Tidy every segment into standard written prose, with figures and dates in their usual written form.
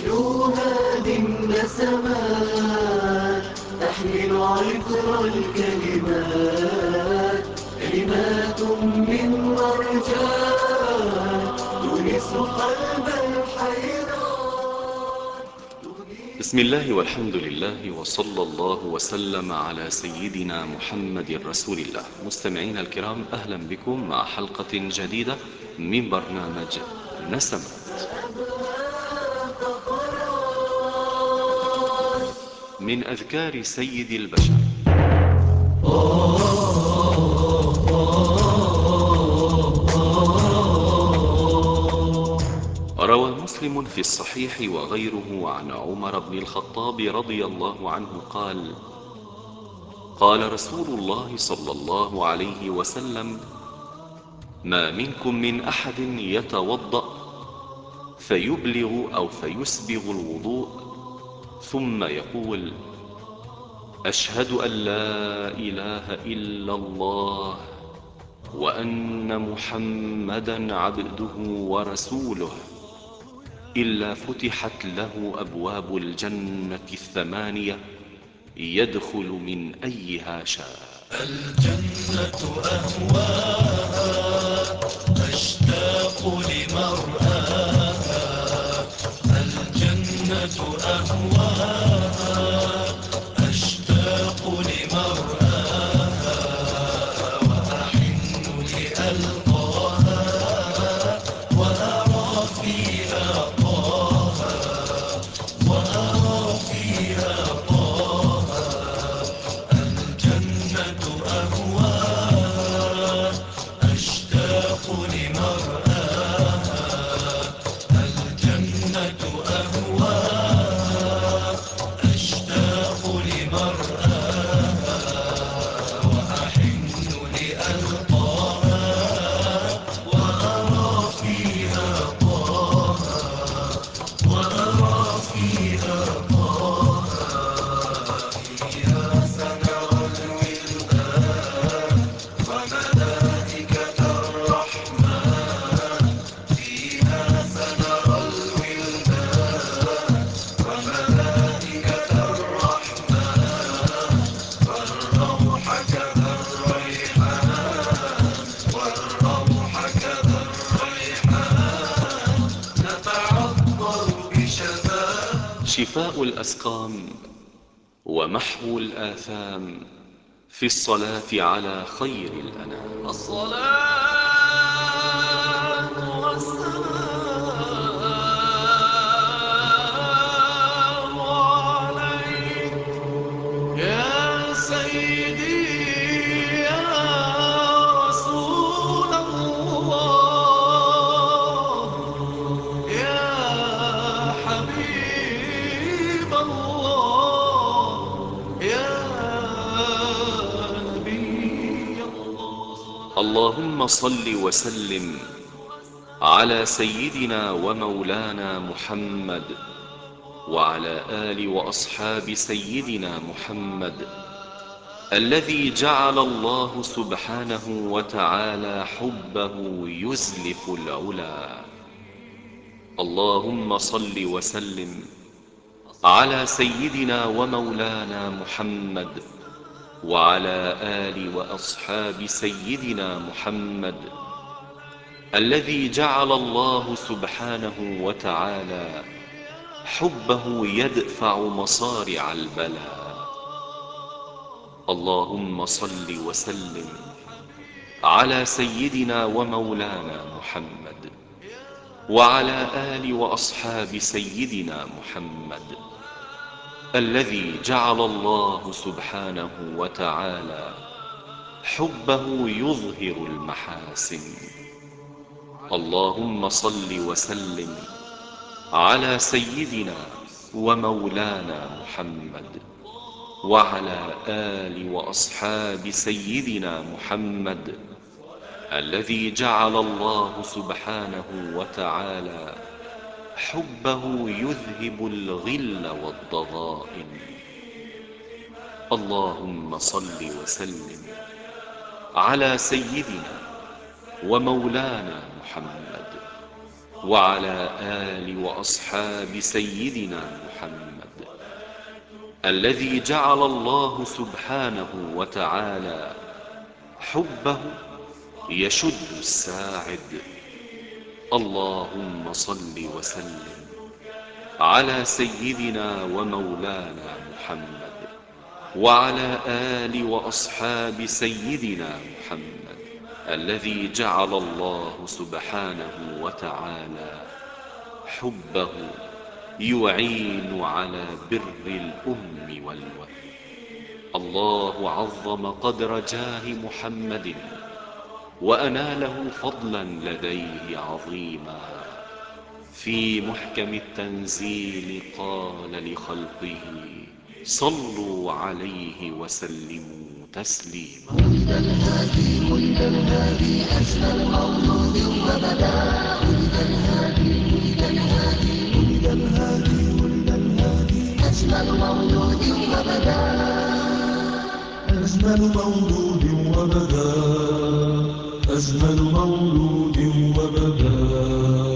نحن هذه النسمات تحمل عطر الكلمات، كلمات من مرجان تونس قلب الحيران. بسم الله والحمد لله وصلى الله وسلم على سيدنا محمد رسول الله. مستمعينا الكرام، أهلا بكم مع حلقة جديدة من برنامج نسمات من أذكار سيد البشر. روى مسلم في الصحيح وغيره عن عمر بن الخطاب رضي الله عنه قال: قال رسول الله صلى الله عليه وسلم: ما منكم من أحد يتوضأ فيبلغ أو فيسبغ الوضوء ثم يقول: أشهد أن لا إله إلا الله وأن محمدا عبده ورسوله، إلا فتحت له أبواب الجنة الثمانية يدخل من أيها شاء. الجنة أهواها أشتاق لمرآها، الجنة أهواها أشتاق لمرآها، وأحن لألقاها وأرى فيها طاها، وأرى فيها طاها. الجنة أهواها أشتاق لمرآها، الجنة أهواها أشتاق لمرآها، وأحن لألقاها وأرى فيها طاها، وأرى فيها طاها. فيها سنرى الولدان وملائكة الرحمن، فيها سنرى الولدان وملائكة الرحمن، والروح كذا الريحان، والروح كذا الريحان، نتعطر بشذا. شفاء الأسقام ومحو الآثام في الصلاة على خير الأنام. الصلاة والسلام عليك يا سيدي يا رسول الله، يا حبيب الله، يا نبي الله. اللهم صل وسلم على سيدنا ومولانا محمد وعلى آل وأصحاب سيدنا محمد، الذي جعل الله سبحانه وتعالى حبه يزلف العلا. اللهم صل وسلم على سيدنا ومولانا محمد وعلى آل وأصحاب سيدنا محمد، الذي جعل الله سبحانه وتعالى حبه يدفع مصارع البلاء. اللهم صل وسلم على سيدنا ومولانا محمد وعلى آل وأصحاب سيدنا محمد، الذي جعل الله سبحانه وتعالى حبه يظهر المحاسن. اللهم صل وسلم على سيدنا ومولانا محمد وعلى آل وأصحاب سيدنا محمد، الذي جعل الله سبحانه وتعالى حبه يذهب الغل والضغائن. اللهم صل وسلم على سيدنا ومولانا محمد وعلى آل وأصحاب سيدنا محمد الذي جعل الله سبحانه وتعالى حبه يشد الساعد. اللهم صل وسلم على سيدنا ومولانا محمد وعلى آل وأصحاب سيدنا محمد الذي جعل الله سبحانه وتعالى حبه يعين على بر الأم والولد. الله عظم قدر جاه محمد وأناله فضلا لديه عظيما. في محكم التنزيل قال لخلقه صلوا عليه وسلموا تسليما. ولد الهادي ولد الهادي أجل المولود وبدا. ولد الهادي ولد الهادي ولد الهادي ولد الهادي أجل المولود وبدا. أجمل مولود وبدا. أجمل مولود وبدا.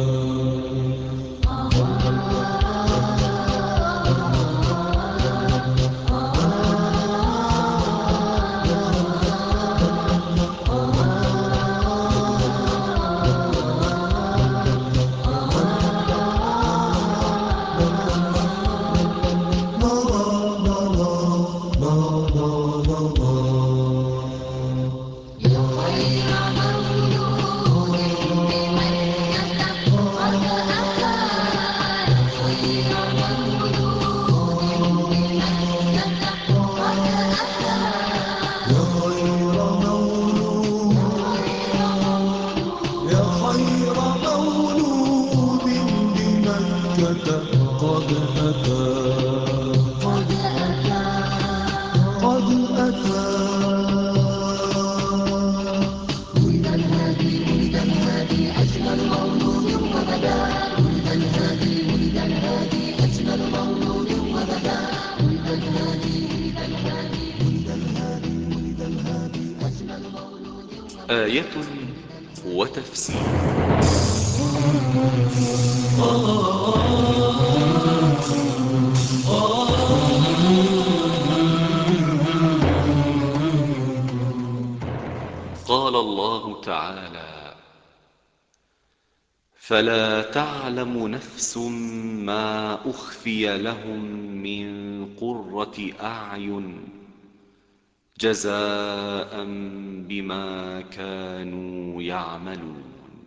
آية وتفسير. قال الله تعالى: فلا تعلم نفس ما أخفي لهم من قرة أعين جزاء بما كانوا يعملون.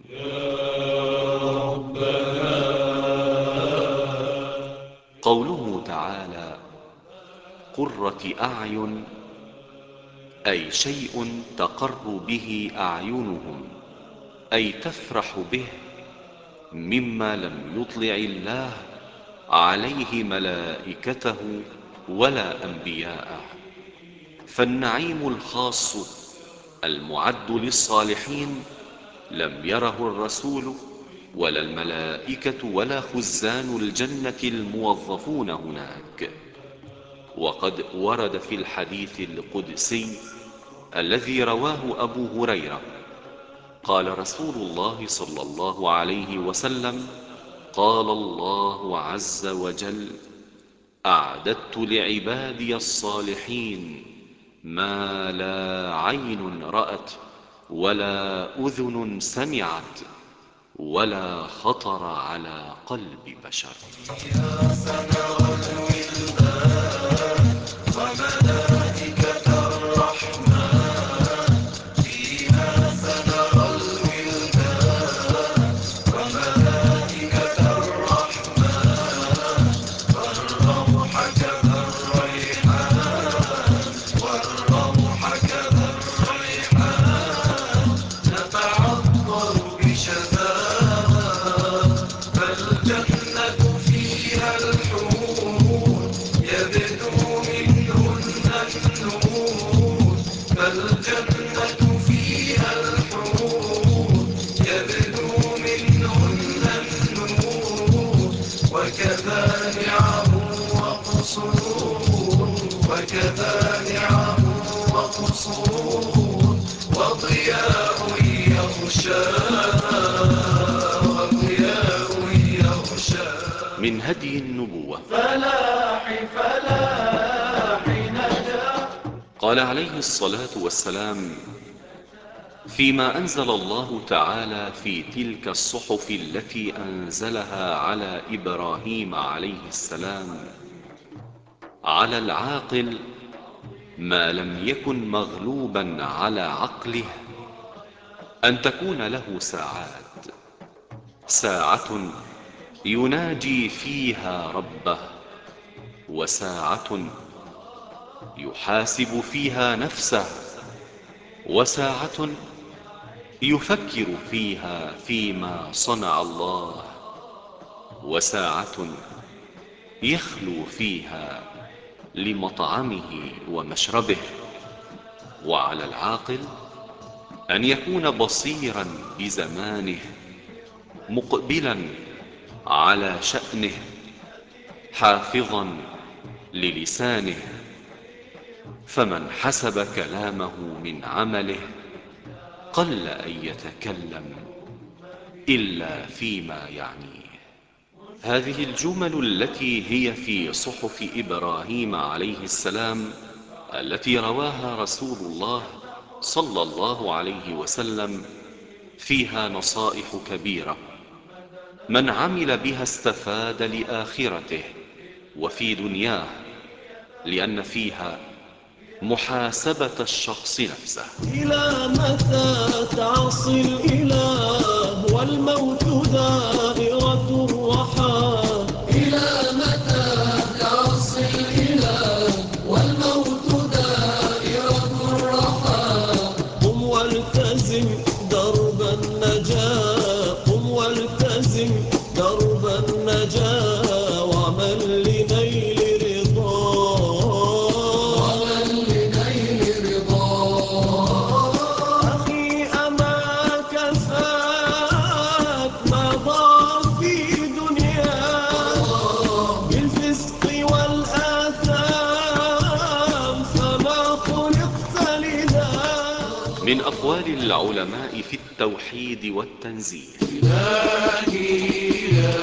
قوله تعالى قرة أعين أي شيء تقر به أعينهم، أي تفرح به، مما لم يطلع الله عليه ملائكته ولا أنبياءه. فالنعيم الخاص المعد للصالحين لم يره الرسول ولا الملائكة ولا خزان الجنة الموظفون هناك. وقد ورد في الحديث القدسي الذي رواه أبو هريرة قال رسول الله صلى الله عليه وسلم: قال الله عز وجل: أعددت لعبادي الصالحين ما لا عين رأت ولا أذن سمعت ولا خطر على قلب بشر. يا سنى الولدان وملائكة الرحمن، فيها سنى الولدان وملائكة الرحمن، والروح كذا الريحان، والروح كذا الريحان، نتعطر بشذاها، فالجنة فيها الحور يبدو منهن النور، فالجنة فيها الحور يبدو منهن النور، وكذا نعم وقصور، وكذا نعم وقصور، وضياء يغشاها، وضياء من هدي النبوة. فلاح فلاح نجاح. قال عليه الصلاة والسلام فيما أنزل الله تعالى في تلك الصحف التي أنزلها على إبراهيم عليه السلام: على العاقل ما لم يكن مغلوبا على عقله أن تكون له ساعات، ساعة يناجي فيها ربه، وساعة يحاسب فيها نفسه، وساعة يفكر فيها فيما صنع الله، وساعة يخلو فيها لمطعمه ومشربه. وعلى العاقل أن يكون بصيرا بزمانه، مقبلا على شأنه، حافظا للسانه، فمن حسب كلامه من عمله قل أن يتكلم إلا فيما يعنيه. هذه الجمل التي هي في صحف إبراهيم عليه السلام التي رواها رسول الله صلى الله عليه وسلم فيها نصائح كبيرة، من عمل بها استفاد لآخرته وفي دنياه، لأن فيها محاسبة الشخص نفسه. إلى متى تعصي الإله والموت دائرة الرحى؟ إلى متى تعصي الإله والموت دائرة الرحى؟ قم والتزم درب النجاة، قم والتزم درب النجاة، واعمل لنيل أخي أما كفاك ما ضاع في دنياك بالفسق والآثام، فما خلقت لذاك. من أقوال العلماء في التوحيد والتنزيه: إلهي يا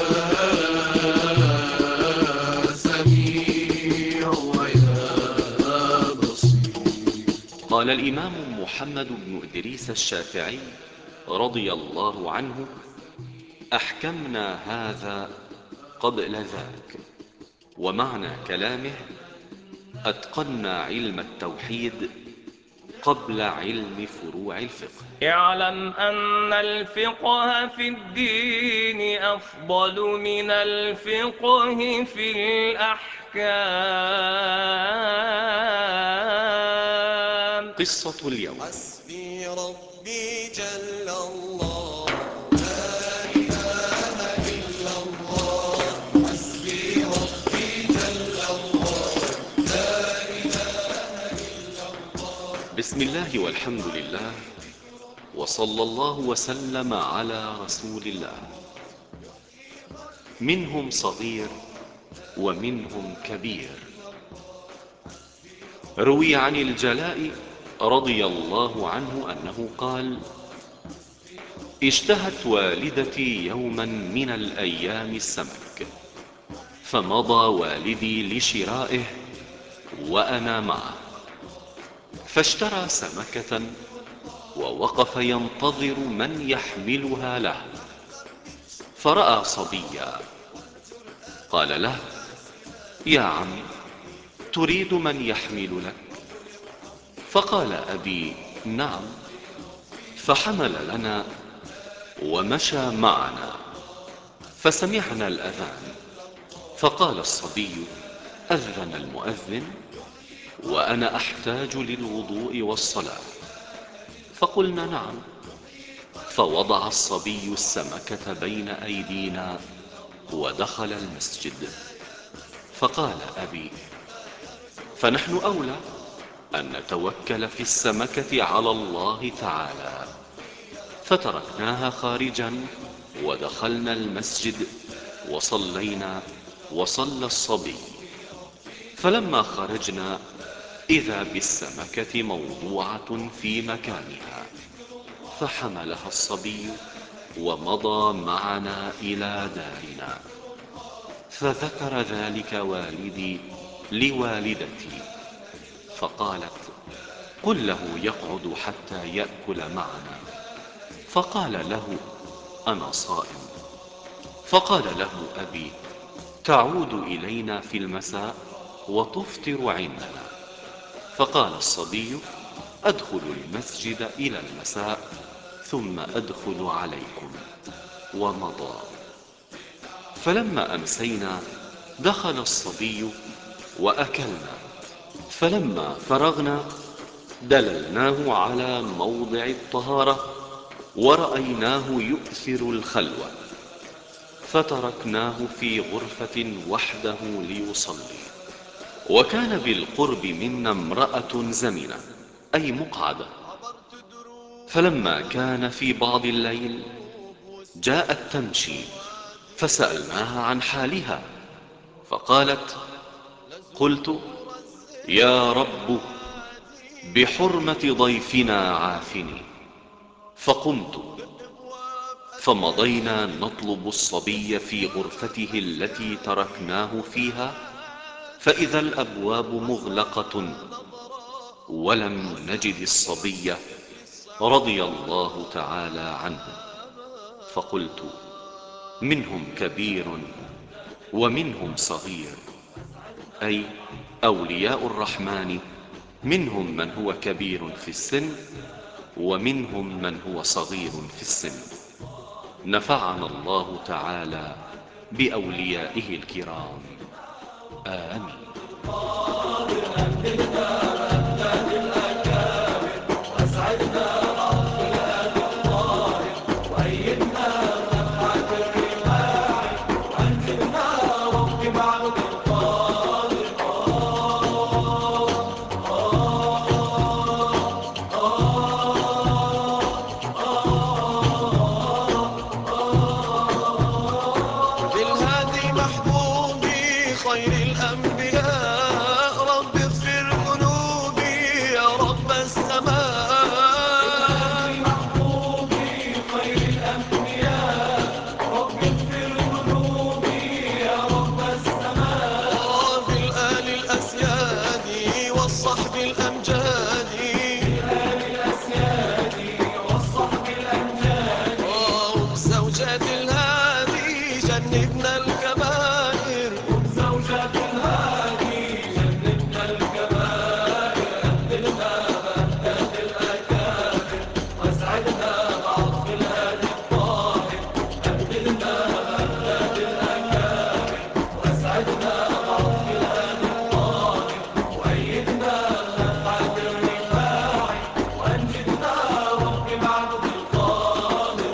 سميع ويا بصير. قال الإمام محمد بن إدريس الشافعي رضي الله عنه: أحكمنا هذا قبل ذاك. ومعنى كلامه: أتقنا علم التوحيد قبل علم فروع الفقه. اعلم أن الفقه في الدين أفضل من الفقه في الأحكام. قصة اليوم: حسبي ربي جل الله، بسم الله والحمد لله، وصلى الله وسلم على رسول الله. منهم صغير ومنهم كبير. روي عن الجلاء رضي الله عنه أنه قال: اشتهت والدتي يوما من الأيام السمك، فمضى والدي لشرائه وأنا معه، فاشترى سمكة ووقف ينتظر من يحملها له، فرأى صبيا، قال له: يا عم، تريد من يحمل لك؟ فقال أبي: نعم. فحمل لنا ومشى معنا، فسمعنا الأذان، فقال الصبي: أذن المؤذن وأنا أحتاج للوضوء والصلاة. فقلنا: نعم. فوضع الصبي السمكة بين أيدينا ودخل المسجد. فقال أبي: فنحن أولى أن نتوكل في السمكة على الله تعالى. فتركناها خارجا ودخلنا المسجد وصلينا وصلى الصبي. فلما خرجنا إذا بالسمكة موضوعة في مكانها، فحملها الصبي ومضى معنا إلى دارنا. فذكر ذلك والدي لوالدتي، فقالت: قل له يقعد حتى يأكل معنا. فقال له: أنا صائم. فقال له أبي: تعود إلينا في المساء وتفطر عندنا. فقال الصبي: أدخل المسجد إلى المساء ثم أدخل عليكم. ومضى. فلما أمسينا دخل الصبي وأكلنا، فلما فرغنا دللناه على موضع الطهارة ورأيناه يؤثر الخلوة، فتركناه في غرفة وحده ليصلي. وكان بالقرب منا امرأة زمنة، أي مقعدة. فلما كان في بعض الليل جاءت تمشي، فسألناها عن حالها، فقالت: قلت: يا رب بحرمة ضيفنا عافني. فقمت، فمضينا نطلب الصبي في غرفته التي تركناه فيها، فإذا الأبواب مغلقة ولم نجد الصبي رضي الله تعالى عنه. فقلت: منهم كبير ومنهم صغير، أي أولياء الرحمن منهم من هو كبير في السن ومنهم من هو صغير في السن. نفعنا الله تعالى بأوليائه الكرام، آمين. بالهادي محبوبي خير الأنبياء، رب اغفر ذنوبي يا رب السماء. محبوبي خير الأنبياء، رب اغفر ذنوبي يا رب السماء. في الآل الأسياد والصحب الأمجاد، وبزوجات الهادي جنبنا الكبائر، وبزوجات الهادي جنبنا الكبائر. أبدلنا بأبدال الأكابر واسعدنا بعطف الهادي الطاهر. أبدلنا بأبدال الأكابر واسعدنا بعطف الهادي الطاهر. وأيدنا نفعة الرفاع وأنجدنا رب معبد القادر.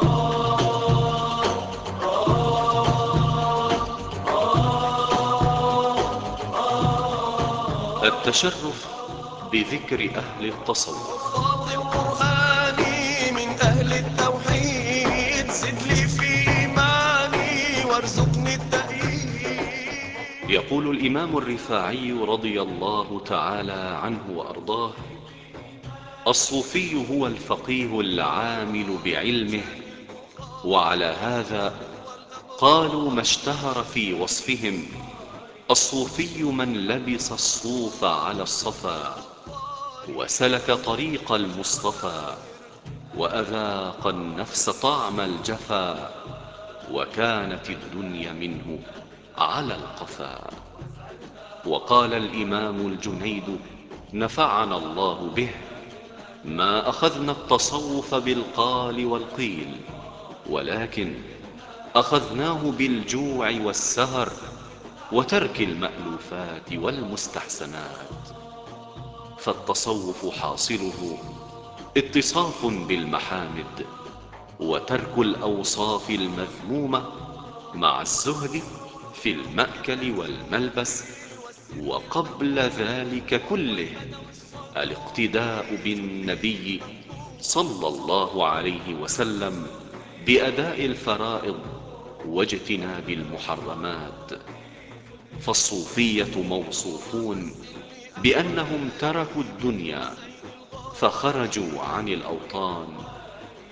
التشرف بذكر أهل التصوف. صوت القرآن من أهل التوحيد، زد لي في إيماني وارزقني التأييد. يقول الإمام الرفاعي رضي الله تعالى عنه وأرضاه: الصوفي هو الفقيه العامل بعلمه. وعلى هذا قالوا ما اشتهر في وصفهم: الصوفي من لبس الصوف على الصفا وسلك طريق المصطفى وأذاق النفس طعم الجفا وكانت الدنيا منه على القفا. وقال الإمام الجنيد نفعنا الله به: ما أخذنا التصوف بالقال والقيل، ولكن أخذناه بالجوع والسهر وترك المألوفات والمستحسنات. فالتصوف حاصله اتصاف بالمحامد وترك الأوصاف المذمومة مع الزهد في المأكل والملبس، وقبل ذلك كله الاقتداء بالنبي صلى الله عليه وسلم بأداء الفرائض واجتناب المحرمات. فالصوفية موصوفون بأنهم تركوا الدنيا فخرجوا عن الأوطان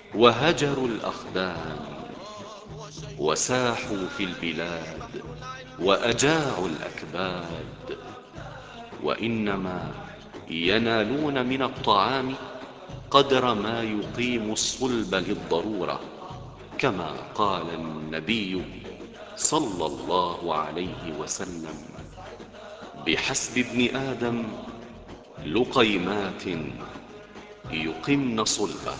وهجروا الأخدان وساحوا في البلاد وأجاعوا الأكباد، وإنما ينالون من الطعام قدر ما يقيم الصلب للضرورة، كما قال النبي صلى الله عليه وسلم: بحسب ابن آدم لقيمات يقمن صلبه.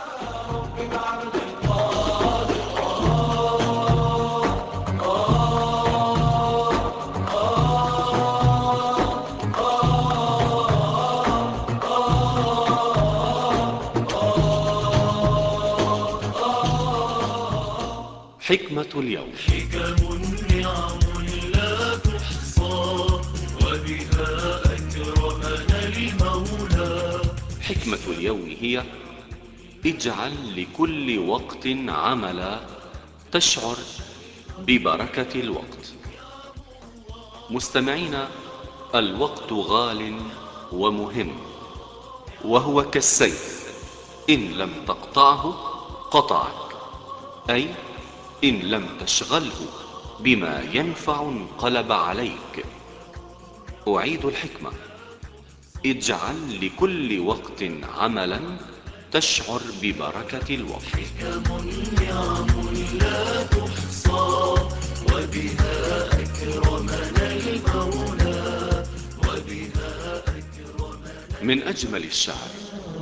حكمة اليوم. حكم نعم لا تحصى وبها أكرمنا المولى. حكمة اليوم هي: اجعل لكل وقت عملا تشعر ببركة الوقت. مستمعين، الوقت غال ومهم، وهو كالسيف، إن لم تقطعه قطعك، أي إن لم تشغله بما ينفع انقلب عليك. أعيد الحكمة: اجعل لكل وقت عملا تشعر ببركة الوقت. حكم نعم لا تحصى وبها أكرمنا المولى. وبها أكرمنا. من أجمل الشعر: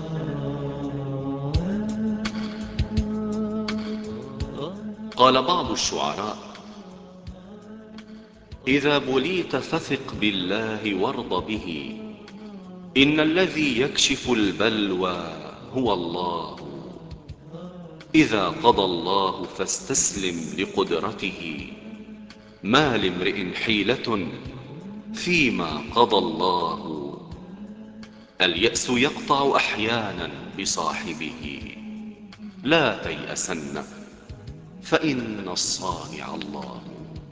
قال بعض الشعراء: إذا بليت فثق بالله وارض به، إن الذي يكشف البلوى هو الله. إذا قضى الله فاستسلم لقدرته، ما لامرئ حيلة فيما قضى الله. اليأس يقطع أحيانا بصاحبه، لا تيأسن فإن الصانع الله.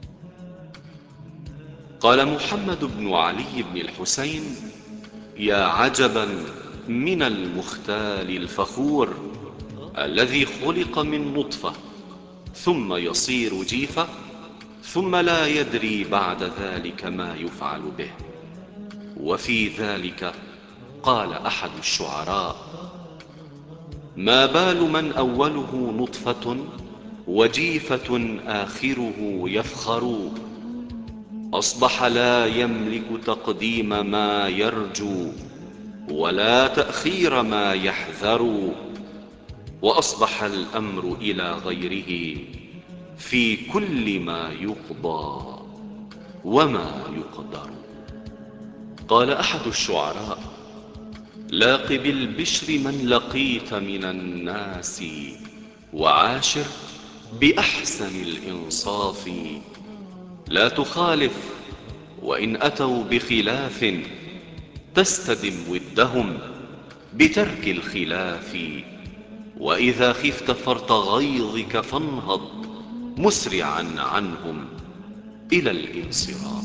قال محمد بن علي بن الحسين: يا عجبا من المختال الفخور، الذي خلق من نطفة ثم يصير جيفة، ثم لا يدري بعد ذلك ما يفعل به. وفي ذلك قال أحد الشعراء: ما بال من أوله نطفة وجيفة آخره يفخر، أصبح لا يملك تقديم ما يرجو ولا تأخير ما يحذر، وأصبح الأمر إلى غيره في كل ما يقضى وما يقدر. قال أحد الشعراء: لاق بالبشر من لقيت من الناس، وعاشر بأحسن الإنصاف. لا تخالف، وإن أتوا بخلاف تستدم ودهم بترك الخلاف. وإذا خفت فرط غيظك فانهض مسرعا عنهم إلى الانصراف.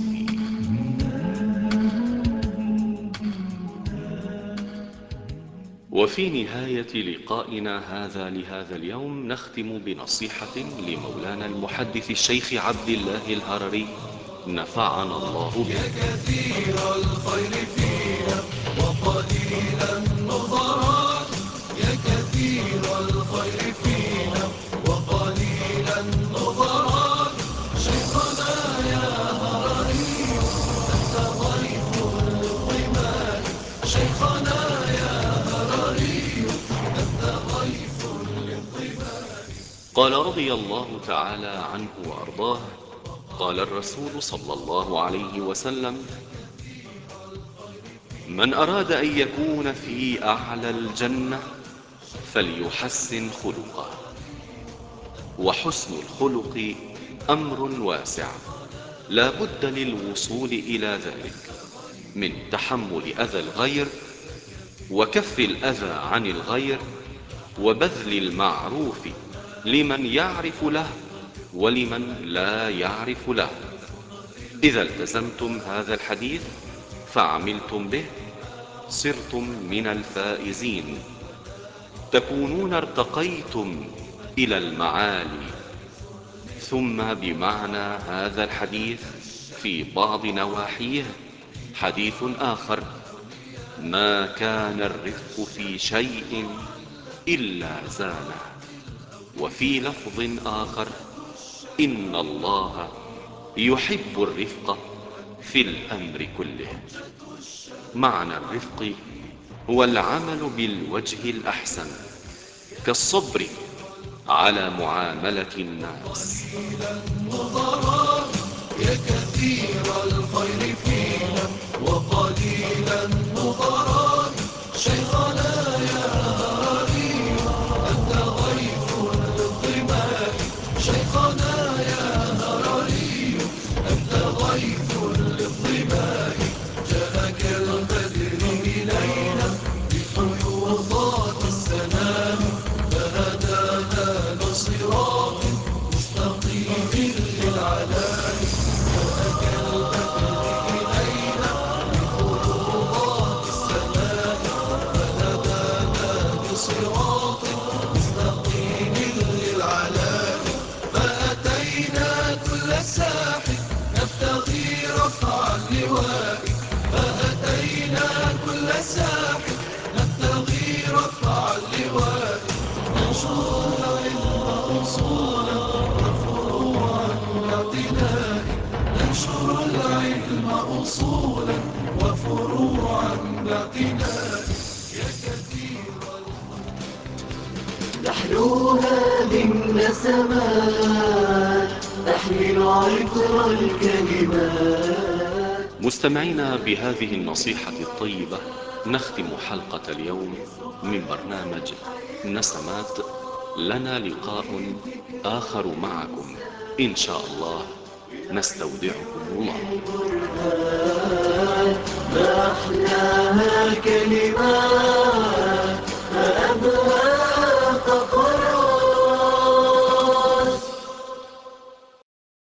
وفي نهاية لقائنا هذا لهذا اليوم نختم بنصيحة لمولانا المحدث الشيخ عبد الله الهرري، نفعنا الله به. يا كثير الخير فينا وقليل النظرات. يا كثير الخير فينا وقليل النظرات. شيخنا يا هرري أنت ضيف للضمان. شيخنا يا هرري أنت ضيف للضمان. قال رضي الله تعالى عنه وأرضاه: قال الرسول صلى الله عليه وسلم: من أراد أن يكون في أعلى الجنة فليحسن خلقه. وحسن الخلق أمر واسع، لا بد للوصول إلى ذلك من تحمل أذى الغير، وكف الأذى عن الغير، وبذل المعروف لمن يعرف له ولمن لا يعرف له. إذا التزمتم هذا الحديث فعملتم به صرتم من الفائزين، تكونون ارتقيتم إلى المعالي. ثم بمعنى هذا الحديث في بعض نواحيه حديث آخر: ما كان الرفق في شيء إلا زانه. وفي لفظ آخر: إن الله يحب الرفق في الأمر كله. معنى الرفق هو العمل بالوجه الأحسن، كالصبر على معاملة الناس. يا كثير الخير فينا وقليل النظرات، شيخنا يا هادي أنت غيث للظماء، شيخنا يا هادي أنت غيث للظماء. جاءك البدر إلينا بفيوضات السماء، فهدانا لصراط مستقيم للعلاء. صراط مستقيم للعلاء، فأتينا كل ساحل نبتغي رفع اللواء، فأتينا كل ساحل نبتغي رفع اللواء. ننشر العلم أصولا وفروعا باعتناء، ننشر العلم أصولا وفروعا باعتناء. يا كثير نحن هذه النسمات تحمل عطر الكلمات. مستمعينا، بهذه النصيحة الطيبة نختم حلقة اليوم من برنامج نسمات. لنا لقاء آخر معكم إن شاء الله. نستودعكم الله. ما أحلاها كلمات